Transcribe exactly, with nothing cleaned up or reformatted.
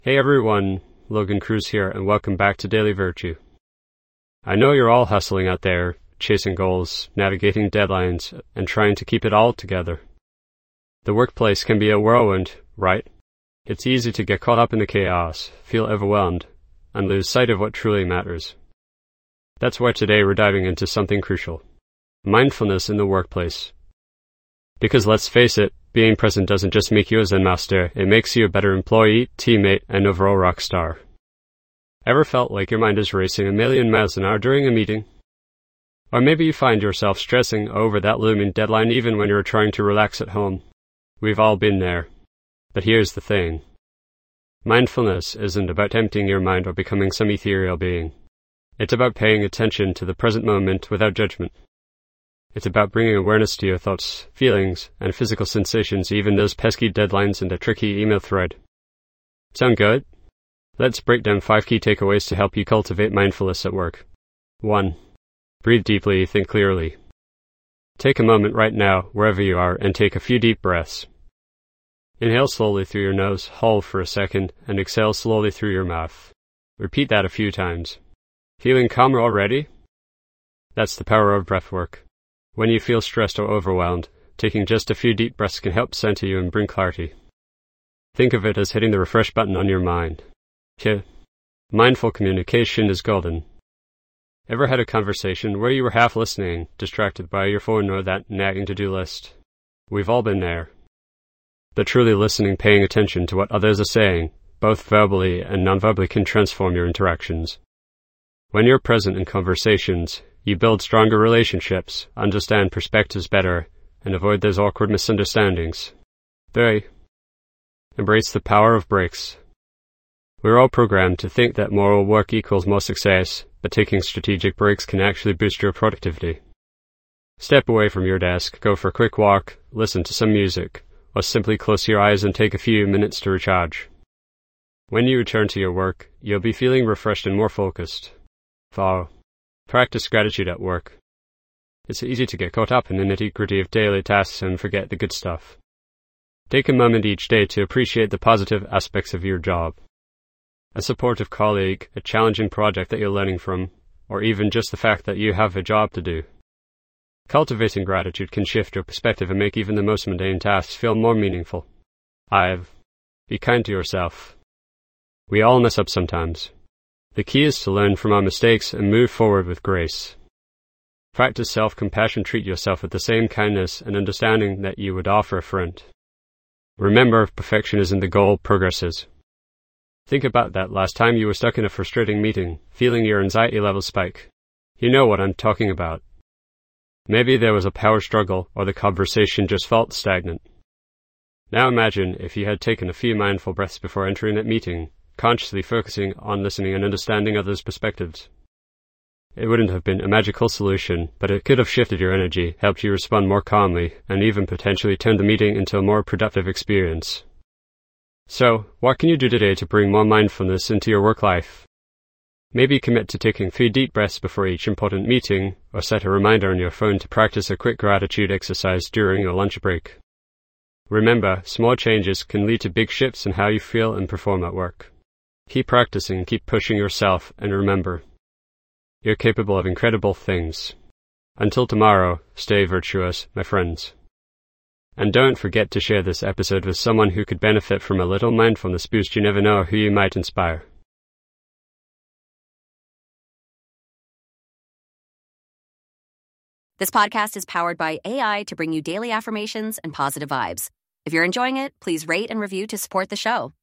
Hey everyone, Logan Cruz here, and welcome back to Daily Virtue. I know you're all hustling out there, chasing goals, navigating deadlines, and trying to keep it all together. The workplace can be a whirlwind, right? It's easy to get caught up in the chaos, feel overwhelmed, and lose sight of what truly matters. That's why today we're diving into something crucial: mindfulness in the workplace. Because let's face it, being present doesn't just make you a Zen master, it makes you a better employee, teammate, and overall rock star. Ever felt like your mind is racing a million miles an hour during a meeting? Or maybe you find yourself stressing over that looming deadline even when you're trying to relax at home. We've all been there. But here's the thing. Mindfulness isn't about emptying your mind or becoming some ethereal being. It's about paying attention to the present moment without judgment. It's about bringing awareness to your thoughts, feelings, and physical sensations, even those pesky deadlines and a tricky email thread. Sound good? Let's break down five key takeaways to help you cultivate mindfulness at work. one. Breathe deeply, think clearly. Take a moment right now, wherever you are, and take a few deep breaths. Inhale slowly through your nose, hold for a second, and exhale slowly through your mouth. Repeat that a few times. Feeling calmer already? That's the power of breath work. When you feel stressed or overwhelmed, taking just a few deep breaths can help center you and bring clarity. Think of it as hitting the refresh button on your mind. Yeah. Mindful communication is golden. Ever had a conversation where you were half listening, distracted by your phone or that nagging to-do list? We've all been there. But truly listening, paying attention to what others are saying, both verbally and non-verbally, can transform your interactions. When you're present in conversations, you build stronger relationships, understand perspectives better, and avoid those awkward misunderstandings. three. Embrace the power of breaks. We're all programmed to think that more work equals more success, but taking strategic breaks can actually boost your productivity. Step away from your desk, go for a quick walk, listen to some music, or simply close your eyes and take a few minutes to recharge. When you return to your work, you'll be feeling refreshed and more focused. four. Practice gratitude at work. It's easy to get caught up in the nitty-gritty of daily tasks and forget the good stuff. Take a moment each day to appreciate the positive aspects of your job. A supportive colleague, a challenging project that you're learning from, or even just the fact that you have a job to do. Cultivating gratitude can shift your perspective and make even the most mundane tasks feel more meaningful. five. Be kind to yourself. We all mess up sometimes. The key is to learn from our mistakes and move forward with grace. Practice self-compassion, treat yourself with the same kindness and understanding that you would offer a friend. Remember, perfection isn't the goal, progress is. Think about that last time you were stuck in a frustrating meeting, feeling your anxiety levels spike. You know what I'm talking about. Maybe there was a power struggle, or the conversation just felt stagnant. Now imagine if you had taken a few mindful breaths before entering that meeting, consciously focusing on listening and understanding others' perspectives. It wouldn't have been a magical solution, but it could have shifted your energy, helped you respond more calmly, and even potentially turned the meeting into a more productive experience. So, what can you do today to bring more mindfulness into your work life? Maybe commit to taking three deep breaths before each important meeting, or set a reminder on your phone to practice a quick gratitude exercise during your lunch break. Remember, small changes can lead to big shifts in how you feel and perform at work. Keep practicing, keep pushing yourself, and remember, you're capable of incredible things. Until tomorrow, stay virtuous, my friends. And don't forget to share this episode with someone who could benefit from a little mindfulness boost. You never know who you might inspire. This podcast is powered by A I to bring you daily affirmations and positive vibes. If you're enjoying it, please rate and review to support the show.